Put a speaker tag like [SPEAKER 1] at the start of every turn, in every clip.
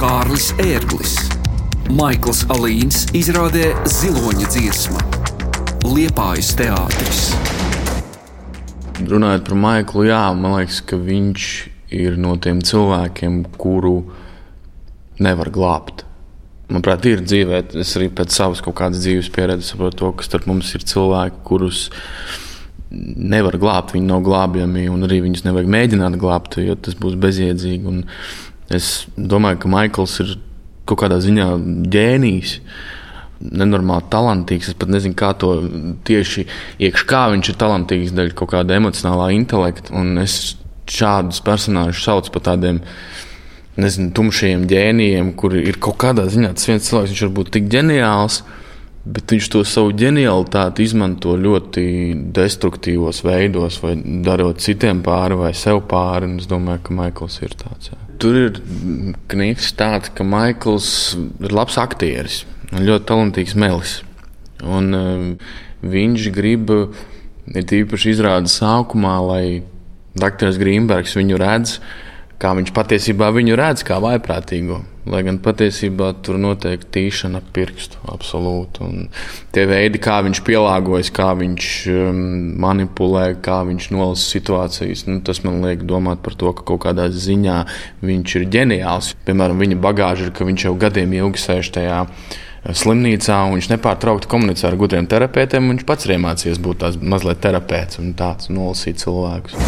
[SPEAKER 1] Kārlis Ērglis, Maikls Alīns izrādē Ziloņa dziesma, Liepājas teātris.
[SPEAKER 2] Runājot par Maiklu, jā, man liekas, ka viņš ir no tiem cilvēkiem, kuru nevar glābt. Manuprāt, ir dzīvē, es arī pēc savas kaut kādas dzīves pieredzes saprotu to, ka starp mums ir cilvēki, kurus nevar glābt, viņi nav glābjami, un arī viņus nevajag mēģināt glābt, jo tas būs bezjēdzīgi. Un es domāju, ka Maikls ir kaut kādā ziņā ģēnijs, nenormāli talantīgs. Es pat nezinu, kā to tieši kā viņš ir talantīgs dēļ kaut kāda emocionālā intelekta, un es šādus personāžus saucu par tādiem, nezinu, tumšajiem ģēnijiem, kuri ir kaut kādā ziņā tas viens cilvēks, viņš var būt tik ģeniāls, bet viņš to savu ģenialitāti izmanto ļoti destruktīvos veidos, vai darot citiem pāri, vai sev pāri, un es domāju, ka Maikls ir tāds. Jā. Tur ir knips tāds, ka Maikls ir labs aktieris, un ļoti talantīgs melis, un viņš grib, ir tīpaši izrādes sākumā, lai Dr. Grīnbergs viņu redz, kā viņš patiesībā viņu redz kā vājprātīgo, lai gan patiesībā tur notiek tīšana pirkstu, absolūti. Un tie veidi, kā viņš pielāgojas, kā viņš manipulē, kā viņš nolasa situācijas, tas man liek domāt par to, ka kaut kādā ziņā viņš ir ģeniāls. Piemēram, viņa bagāža ir, ka viņš jau gadiem ilgi sēž tajā slimnīcā, un viņš nepārtraukti komunicē ar gudriem terapeitiem, un viņš pats ir iemācījies būt tās mazliet terapeits un tāds nolasīt cilvēkus.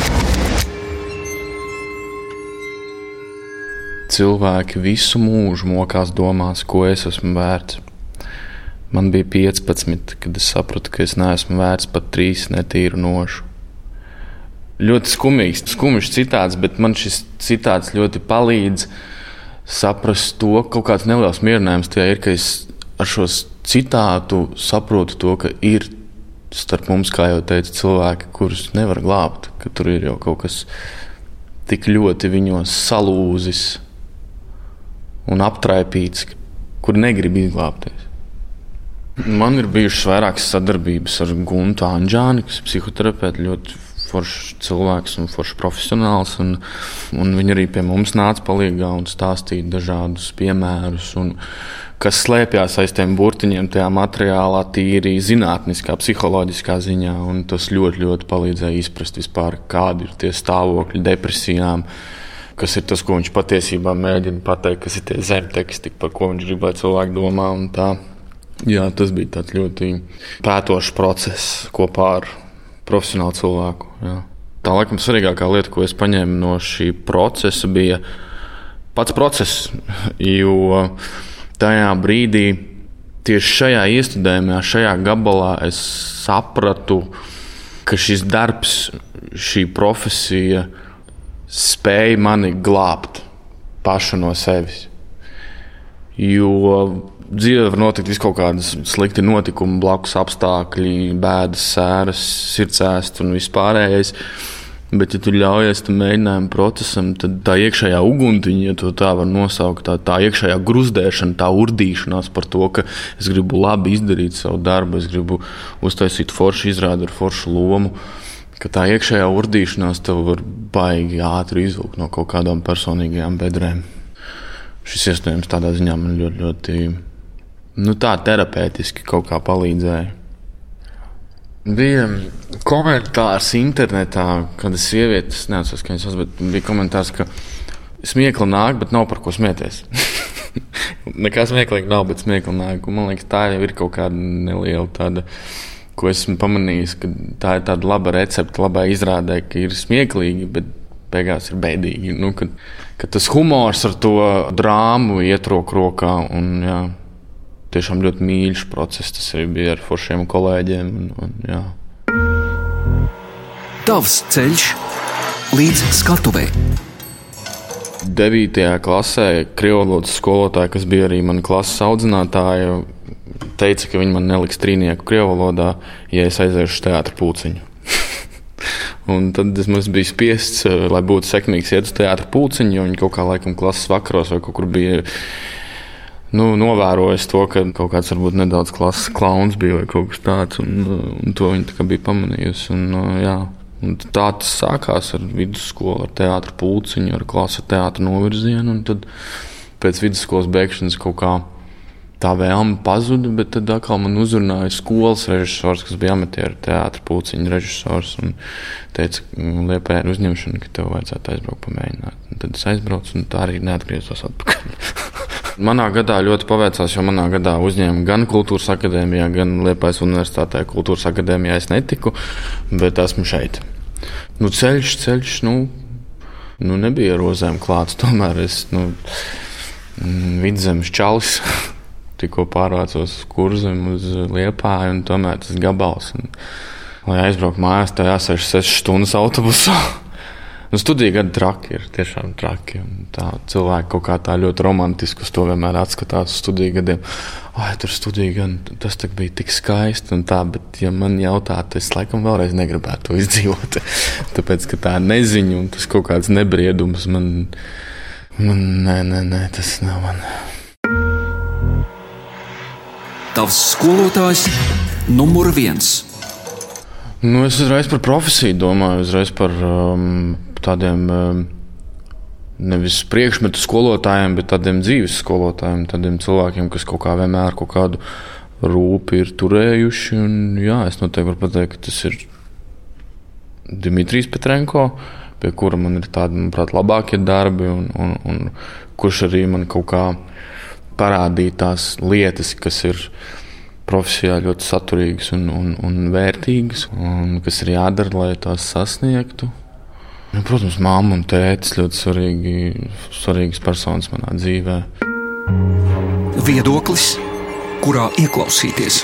[SPEAKER 2] Cilvēki visu mūžu mokās domās, ko es esmu vērts. Man bija 15, kad es sapratu, ka es neesmu vērts pat 3 netīru nošu. Ļoti skumjš citāts, bet man šis citāts ļoti palīdz saprast to, kaut kāds neliels mierinājums tajā ir, ka es ar šo citātu saprotu to, ka ir starp mums, kā jau teicu, cilvēki, kurus nevar glābt, ka tur ir jau kaut kas tik ļoti viņos salūzis un aptraipīts, kur negrib izglābties. Man ir bijušas vairākas sadarbības ar Guntu Anģāni, kas ir psihoterapeiti, ļoti foršs cilvēks un foršs profesionāls, un viņi arī pie mums nāca palīgā un stāstīja dažādus piemērus, un kas slēpjās aiz tiem burtiņiem tajā materiālā tīri zinātniskā, psiholoģiskā ziņā, un tas ļoti, ļoti palīdzēja izprast vispār, kādi ir tie stāvokļi depresijām, kas ir tas, ko viņš patiesībā mēģina pateikt, kas ir tie zemteksti, par ko viņš grib, lai cilvēki domā un tā. Jā, tas bija tāds ļoti pētošs process kopā ar profesionālu cilvēku. Jā. Tā laikam svarīgākā lieta, ko es paņēmu no šī procesa, bija pats process, jo tajā brīdī, tieši šajā iestudējumā, šajā gabalā es sapratu, ka šis darbs, šī profesija spēja mani glābt pašu no sevis. Jo dzīvē var notikt viskaut kādas slikti notikumi, blakus apstākļi, bēdas, sēras, sirdsēst un vispārējais. Bet, ja tu ļaujies tam mēģinājumu procesam, tad tā iekšējā uguntiņa, ja to tā var nosaukt, tā iekšējā gruzdēšana, tā urdīšanās par to, ka es gribu labi izdarīt savu darbu, es gribu uztaisīt foršu izrādi ar foršu lomu, ka tā iekšējā urdīšanās tev var baigi ātri izvilkt no kaut kādām personīgajām bedrēm. Šis iestājums tādā ziņā man ļoti tā terapeitiski kaut kā palīdzēja. Bija komentārs internetā, kad sievietes, neatceros, ka viņas bet bija komentārs, ka smiekla nāk, bet nav par ko smieties. Nekā smieklīgi nav, bet smiekla nāk. Man liekas, tā jau ir kaut kāda neliela tāda, ko esmu pamanījis, ka tā ir tāda laba recepte, labai izrādē, ka ir smieklīgi, bet beigās ir bēdīgi. Ka tas humors ar to drāmu iet rokā un jā, tiešām ļoti mīļš process. Tas arī bija ar foršiem kolēģiem. Jā.
[SPEAKER 1] Tavs ceļš līdz skatuvei.
[SPEAKER 2] 9. klasē krievvalodas skolotāja, kas bija arī mana klases audzinātāja, teica, ka viņi man neliks trīnieku krievvalodā, ja es aiziešu uz teātra pulciņu. Un tad es biju spiests, lai būtu sekmīgs, iet uz teātra pulciņu, jo viņi kaut kā laikam klases vakaros vai kaut kur bija novērojis to, ka kaut kāds varbūt nedaudz klases klauns bija vai kaut kas tāds, un to viņi tā kā bija pamanījusi. Un tā tas sākās ar vidusskolu, ar teātra pulciņu, ar klases teātra novirzienu, un tad pēc vidusskolas beigšanas kaut kā tā vēlme pazuda, bet tad atkal man uzrunāja skolas režisors, kas bija amatieru teātra pulciņa režisors, un teica, Liepājā ir uzņemšana, ka tev vajadzētu aizbraukt pamēģināt. Un tad es aizbraucu, un tā arī neatgriezos atpakaļ. Manā gadā ļoti paveicās, jo manā gadā uzņēma gan Kultūras akadēmijā, gan Liepājas universitātē. Kultūras akadēmijā es netiku, bet esmu šeit. Ceļš, nebija rozēm klāts, tomēr es, vidzemes čalis. Tikko pārvācos uz Kurzemi, uz Liepāju, un tomēr tas gabals. Un, lai aizbrauktu mājās, tā jāsēž 6 stundas autobusā. Studija gadi traki ir, tiešām traki. Un tā cilvēki kaut kā tā ļoti romantiski uz to vienmēr atskatās uz studiju gadiem. Tur studija gadi, tas bija tik skaisti un tā, bet ja man jautātu, es laikam vēlreiz negribētu to izdzīvot. Tāpēc, ka tā neziņa un tas kaut kāds nebriedums nē, tas nav man.
[SPEAKER 1] Tavs skolotājs numur 1.
[SPEAKER 2] Es uzreiz par profesiju domāju, uzreiz par tādiem nevis priekšmetu skolotājiem, bet tādiem dzīves skolotājiem, tādiem cilvēkiem, kas kaut kā vienmēr kaut kādu rūpi ir turējuši. Un, jā, es noteikti varu pateikt, ka tas ir Dimitrijs Petrenko, pie kura man ir tādi, manuprāt, labākie darbi, un kurš arī man kaut kā parādīja tās lietas, kas ir profesijā ļoti saturīgas un vērtīgas, un kas ir jādara, lai tās sasniegtu. Protams, mamma un tētis ļoti svarīgas personas manā dzīvē.
[SPEAKER 1] Viedoklis, kurā ieklausīties.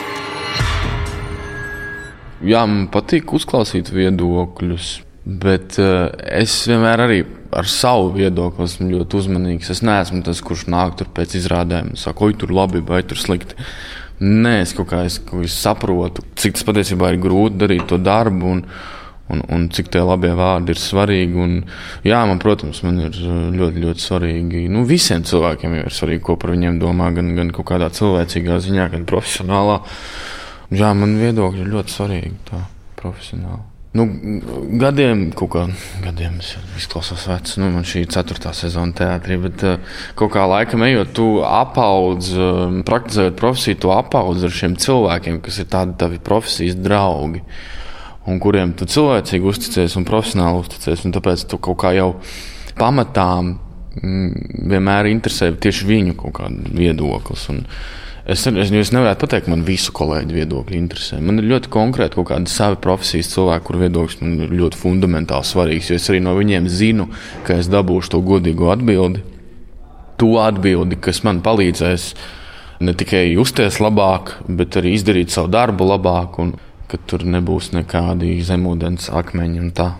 [SPEAKER 2] Jā, man patīk uzklausīt viedokļus, bet es vienmēr arī ar savu viedokli esmu ļoti uzmanīgs. Es neesmu tas, kurš nāk tur pēc izrādēm un saka, oj, tur labi vai tur slikti. Nē, es kaut kā saprotu, cik tas patiesībā ir grūti darīt to darbu un cik tie labie vārdi ir svarīgi. Un, jā, protams, man ir ļoti, ļoti svarīgi. Visiem cilvēkiem jau ir svarīgi, ko par viņiem domā, gan kaut kādā cilvēcīgā ziņā, gan profesionālā. Jā, man viedokļi ir ļoti svarīgi tā profesionāli. Gadiem es izklausos vecs, man šī 4. sezona teātrī, bet kaut kā laikam ejot, tu apaudz, praktizējot profesiju, tu apaudz ar šiem cilvēkiem, kas ir tādi tavi profesijas draugi, un kuriem tu cilvēcīgi uzticies un profesionāli uzticies, un tāpēc tu kaut kā jau pamatām vienmēr interesē tieši viņu kaut kādu viedoklis. Es nevarētu pateikt, ka man visu kolēģu viedokļi interesē. Man ir ļoti konkrēti kaut kādi savi profesijas cilvēki, kur viedoklis man ir ļoti fundamentāli svarīgs, jo es arī no viņiem zinu, ka es dabūšu to godīgo atbildi. To atbildi, kas man palīdzēs ne tikai justies labāk, bet arī izdarīt savu darbu labāk, un ka tur nebūs nekādi zemūdens akmeņi un tā.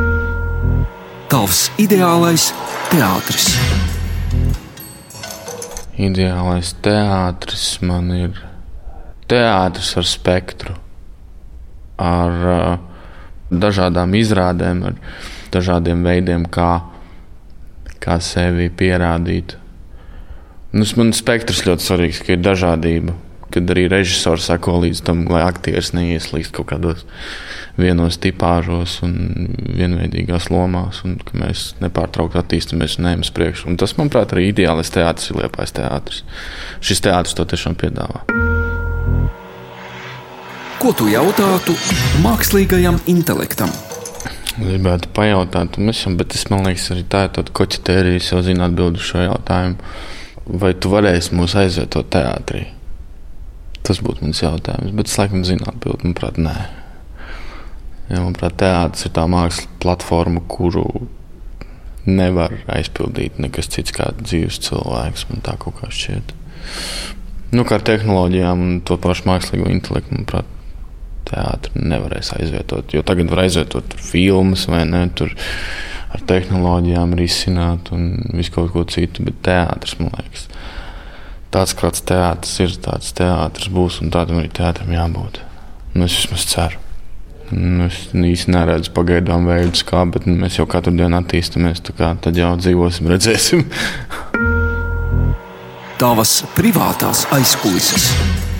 [SPEAKER 1] Tavs ideālais teātris.
[SPEAKER 2] Ideālais teātris man ir teātris ar spektru, ar dažādām izrādēm, ar dažādiem veidiem, kā sevi pierādīt. Man spektrs ļoti svarīgs, ka ir dažādība, kad arī režisors sako līdz tam, lai aktieris neieslīgst kaut kādos vienos tipāžos un vienveidīgās lomās, un ka mēs nepārtraukti attīstamies un ejam uz priekšu. Un tas, manuprāt, arī ideālais teātris ir Liepājas teātris. Šis teātris to tiešām piedāvā.
[SPEAKER 1] Ko tu jautātu mākslīgajam intelektam?
[SPEAKER 2] Gribētu pajautāt, bet es, man liekas, arī tā ir tāda koķetērija, es jau zinu atbildu šo jautājumu. Vai tu varēsi mūs aizvietot teātrī? Tas būtu mans jautājums, bet es laikam zinu atbildi, manuprāt, nē. Ja, manuprāt, teātris ir tā mākslas platforma, kuru nevar aizpildīt nekas cits kā dzīves cilvēks, man tā kaut kā šķiet. Kā ar tehnoloģijām un to pašu mākslīgo intelektu, manuprāt, teātri nevarēs aizvietot, jo tagad var aizvietot filmas vai ne, tur ar tehnoloģijām risināt un visu kaut ko citu, bet teātris, man liekas, tāds kāds teātris ir, tāds teātris būs un tādam arī teātrim jābūt. Es vismaz ceru. Es īsti neredzu pagaidām veidus kā, bet mēs jau katru dienu attīstamies, tā kā tad jau dzīvosim, redzēsim.
[SPEAKER 1] Tavas privātās aizkulises.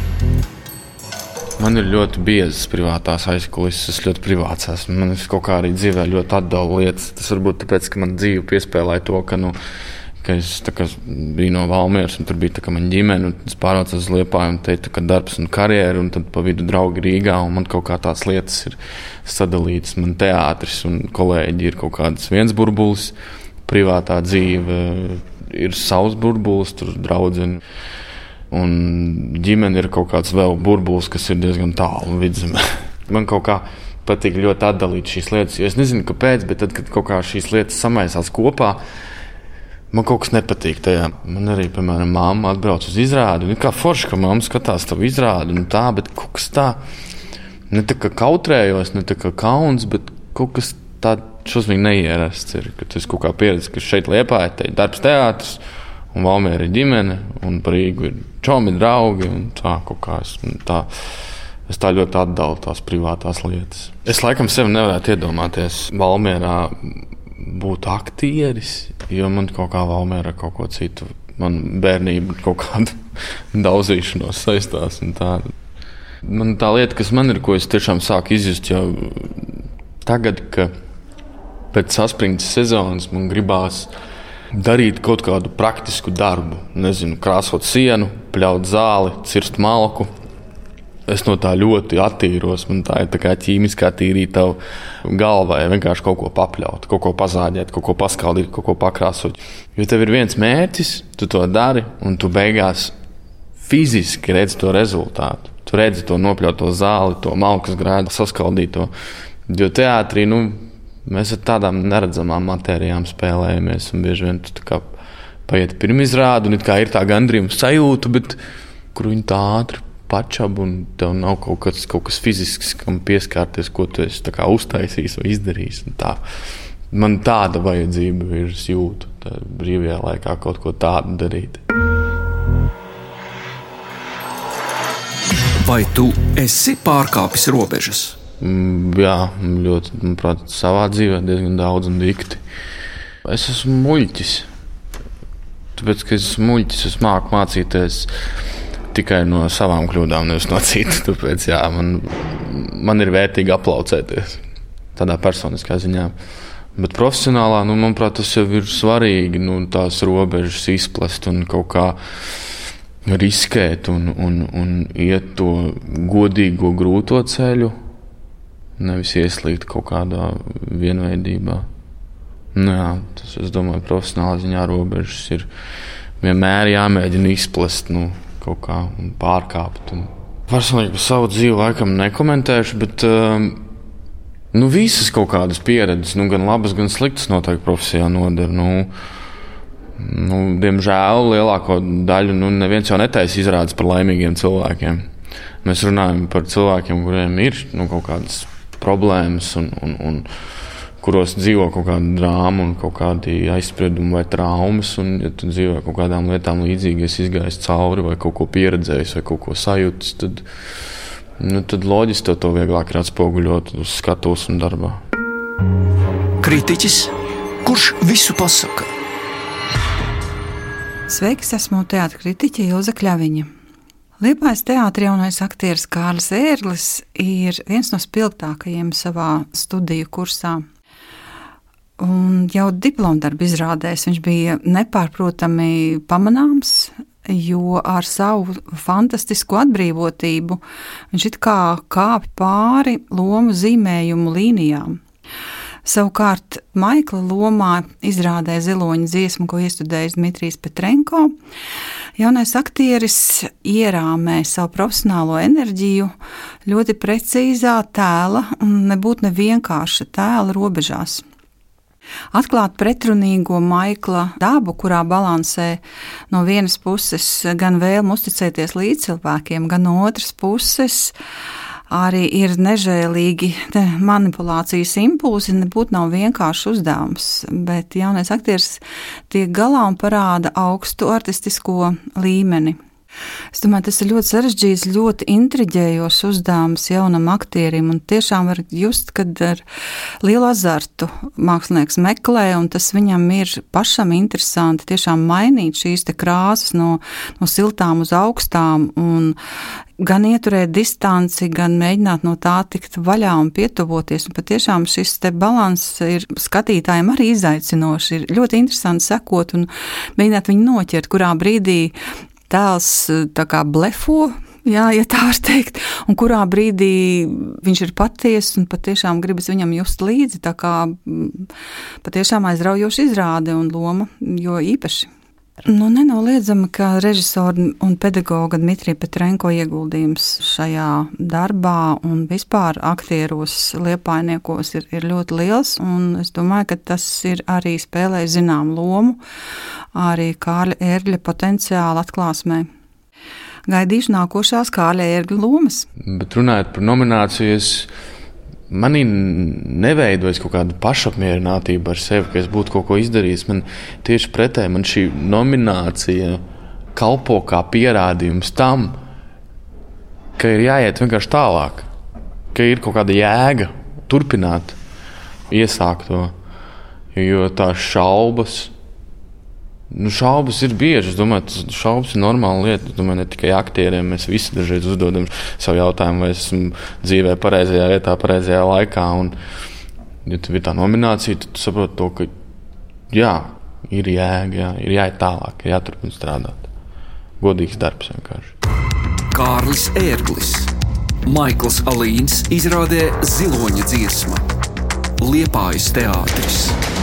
[SPEAKER 2] Man ir ļoti biezas privātās aizkulises, es ļoti privāts esmu. Man kaut kā arī dzīvē ļoti atdalu lietas. Tas varbūt tāpēc, ka man dzīve piespēlēja to, ka ka es biju no Valmieras, un tur bija mana ģimene, un es pārvācos uz Liepāju, un te ir darbs un karjera, un tad pa vidu draugi Rīgā, un man kaut kā tās lietas ir sadalītas. Man teātris un kolēģi ir kaut kāds viens burbulis, privātā dzīve ir savs burbulis, tur draudzeni, un ģimene ir kaut kāds vēl burbulis, kas ir diezgan tālu vidzemē. Man kaut kā patīk ļoti atdalīt šīs lietas, jo es nezinu, kāpēc, bet tad, kad kaut kā šīs lietas samaisās kopā, man kaut kas nepatīk tajā. Man arī, piemēram, mamma atbrauc uz izrādi, un kā forši, ka mamma skatās tavu izrādi, un tā, bet kaut kas tā, ne tā kā kautrējos, ne tā kā kauns, bet kaut kas tā šausmīgi neierasts ir, ka tu esi kaut kā pieredzi, ka šeit Liepāja, te ir darbs teātris, un Valmiera ir ģimene, un par Rīgu ir čomi, draugi, un tā kaut kā es tā ļoti atdalu tās privātās lietas. Es laikam sevi nevarētu iedomāties Valmierā būt aktieris, jo man kaut kā Valmierā kaut ko citu, man bērnība kaut kādu daudzīšanos saistās un tā. Man tā lieta, kas man ir, ko es tiešām sāku izjust jau tagad, ka pēc saspringtas sezonas man gribās darīt kaut kādu praktisku darbu. Nezinu, krāsot sienu, pļaut zāli, cirst malku. Es no tā ļoti attīros. Man tā ir tā kā ķīmiskā tīrīta galvai, vienkārši kaut ko papļaut, kaut ko pazāģēt, kaut ko paskaldīt, kaut ko pakrāsot. Jo tev ir viens mērķis, tu to dari, un tu beigās fiziski redzi to rezultātu. Tu redzi to nopļauto zāli, to malkas grēdu, saskaldīto. Jo teātrī, mēs ar tādām neredzamām matērijām spēlējamies, un bieži vien tu tā kā paiet pirmizrādi, un it kā ir tā gandrījuma sajūta, bet kur viņi tā ātri pačab, un tev nav kaut kas fizisks, kam pieskārties, ko tu esi tā kā uztaisījis vai izdarījis. Tā. Man tāda vajadzība ir, es jūtu, brīvajā laikā kaut ko tādu darīt.
[SPEAKER 1] Vai tu esi pārkāpis robežas?
[SPEAKER 2] Jā, ļoti, manuprāt, savā dzīvē diezgan daudz un dikti. Es esmu muļķis. Tāpēc, ka es esmu muļķis, es māku mācīties tikai no savām kļūdām, nevis no citas. Tāpēc, jā, man ir vērtīgi aplaucēties tādā personiskā ziņā. Bet profesionālā, manuprāt, tas jau ir svarīgi, tās robežas izplest un kaut kā riskēt un iet to godīgo, grūto ceļu, nevis ieslīgt kaut kādā vienveidībā. Jā, tas, es domāju, profesionālā ziņā robežas ir vienmēr jāmēģina izplest, kaut kā un pārkāpt. Personīgi par savu dzīvi laikam nekomentēšu, bet visas kaut kādas pieredzes, gan labas, gan sliktas noteikti profesijā noder. Diemžēl lielāko daļu neviens jau netaisa izrādes par laimīgiem cilvēkiem. Mēs runājam par cilvēkiem, kuriem ir kaut kādas problēmas un kuros dzīvo kaut kāda drāma un kaut kādi aizspriedumi vai traumas, un ja tu dzīvo kaut kādām lietām līdzīgi, es izgājis cauri vai kaut ko pieredzējis vai kaut ko sajūtis, tad loģiski to vieglāk ir atspoguļot uz skatuves un darbā.
[SPEAKER 1] Kritiķis, kurš visu pasaka?
[SPEAKER 3] Sveiks, esmu teātra kritiķe Ilze Kļaviņa. Liepājas teātra jaunais aktieris Kārlis Ērglis ir viens no spilgtākajiem savā studiju kursā. Un jau diplomdarba izrādēs viņš bija nepārprotami pamanāms, jo ar savu fantastisko atbrīvotību viņš it kā kāpj pāri lomu zīmējumu līnijām. Savukārt Maikla lomā izrādē Ziloņa dziesmu, ko iestudējis Dmitrijs Petrenko, jaunais aktieris ierāmē savu profesionālo enerģiju ļoti precīzā tēla un nebūtu nevienkārša tēla robežās. Atklāt pretrunīgo Maikla dabu, kurā balansē no vienas puses gan vēlme uzticēties līdzcilvēkiem, gan no otras puses arī ir nežēlīgi manipulācijas impulsi, nebūtu nav vienkārši uzdevums, bet jaunais aktieris tiek galā un parāda augstu artistisko līmeni. Es domāju, tas ir ļoti sarežģīts, ļoti intriģējošs uzdevums jaunam aktierim, un tiešām var just, kad ar lielu azartu mākslinieks meklē, un tas viņam ir pašam interesanti tiešām mainīt šīs te krāsas no siltām uz augstām, un gan ieturēt distanci, gan mēģināt no tā tikt vaļā un pietuvoties, un patiešām šis te balans ir skatītājiem arī izaicinoši, ir ļoti interesanti sekot un mēģināt viņu noķert, kurā brīdī tēls tā kā blefo, jā, ja tā var teikt, un kurā brīdī viņš ir patiess un patiešām gribas viņam just līdzi, tā kā patiešām aizraujoši izrāde un loma, jo īpaši. Nenoliedzami, ka režisora un pedagoga Dmitrija Petrenko ieguldījums šajā darbā un vispār aktieros Liepājniekos ir ļoti liels, un es domāju, ka tas ir arī spēlējis zinām lomu arī Kārļa Ērgļa potenciāla atklāsmē. Gaidīšu nākošās Kārļa Ērgļa lomas.
[SPEAKER 2] Bet runājot par nominācijas, manī neveidojas kaut kāda pašapmierinātība ar sevi, ka es būtu kaut ko izdarījis. Man tieši pretēji, man šī nominācija kalpo kā pierādījums tam, ka ir jāiet vienkārši tālāk, ka ir kaut kāda jēga turpināt iesākt to, jo tās šaubas ir bieži. Es domāju, šaubas ir normāla lieta. Es domāju, ne tikai aktieriem, mēs visi dažreiz uzdodam savu jautājumu, vai esmu dzīvē pareizajā vietā, pareizajā laikā. Un, ja tev ir tā nominācija, tad tu saproti to, ka jā, ir jēga, ir jāiet tālāk, jāturpina strādāt. Godīgs darbs vienkārši.
[SPEAKER 1] Kārlis Ērglis, Maikls Alīns izrādē Ziloņa dziesma, Liepājas teātris.